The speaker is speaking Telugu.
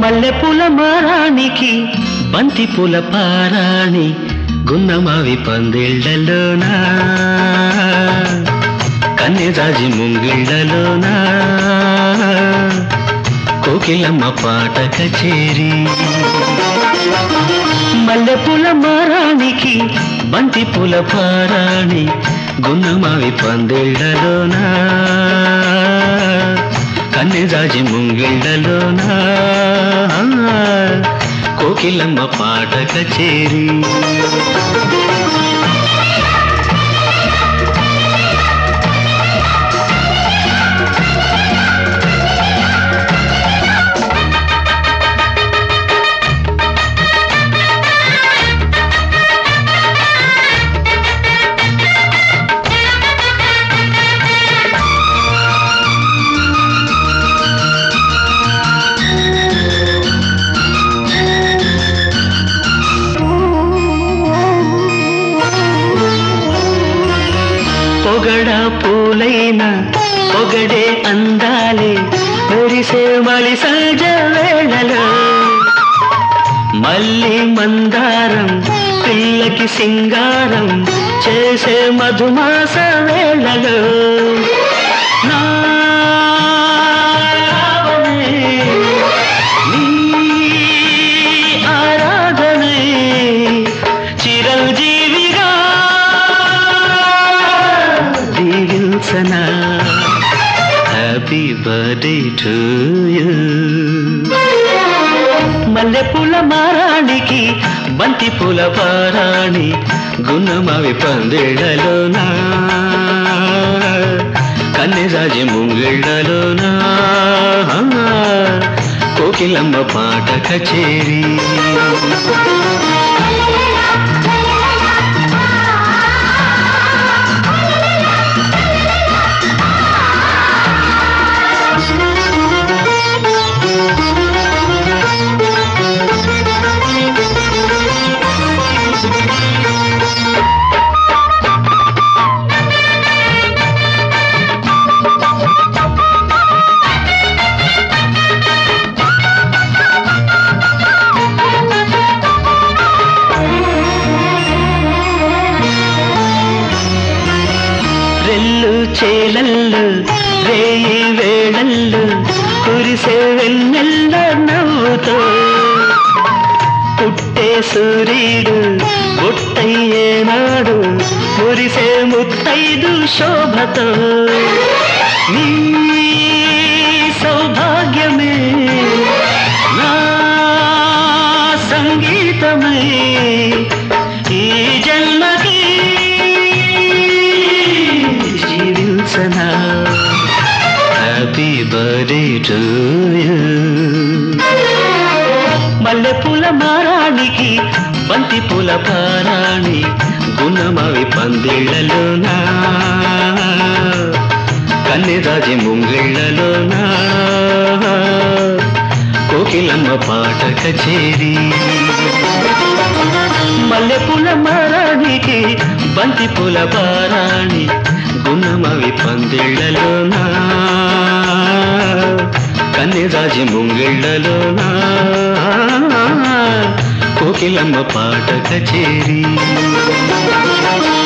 మల్లెపూల మారానికి బంతి పూల పారాణి గున్నమావి పందిళ్ళలోనా కన్నెజాజి ముంగిళ్ళలోనా కోకిలమ్మ పాట కచేరి మల్లెపూల మారానికి బంతి పూల పారాణి గున్నమావి పందిళ్ళలోనా కన్నెజాజి ముంగిళ్ళలోనా కోకిలమ్మ పాట కచేరి పొగడ పూలైన పొగడే అందాలే మురిసే మలి సహజ వేళలో మల్లి మందారం పిల్లకి సింగారం చేసే మధుమాస వేళలో నీ ఆరాధనే చిరంజీవిగా దీవించనా హ్యాపీ బర్త్డే టు యూ మల్లెపూల మారానికి బంతి పూల పారాణి గున్నమావి పందిళ్ళలోనా కన్నెజాజి ముంగిళ్ళలోనా కోకిలమ్మ పాట కచేరి రెల్లు చేలల్లు రేయి వేళల్లు కురిసే వెన్నెల్ల నవ్వుతో పుట్టే సూర్యుడు బొట్టయ్యే నాడు మురిసే ముత్తైదు శోభతో నీ సౌభాగ్యమే నా సంగీతమై ఈ జన్మకి హ్యాపీ బర్త్డే టు యూ మల్లెపూల మారానికి బంతి పూల పారాణి గున్నమావి పందిళ్ళలోనా కన్నెజాజి ముంగిళ్ళలోనా కోకిలమ్మ పాట కచేరి మల్లెపూల మారానికి బంతి పూల పారాణి గున్నమావి పందిళ్ళలోనా కన్నెజాజి ముంగిళ్ళలోనా కోకిలమ్మ పాట కచేరి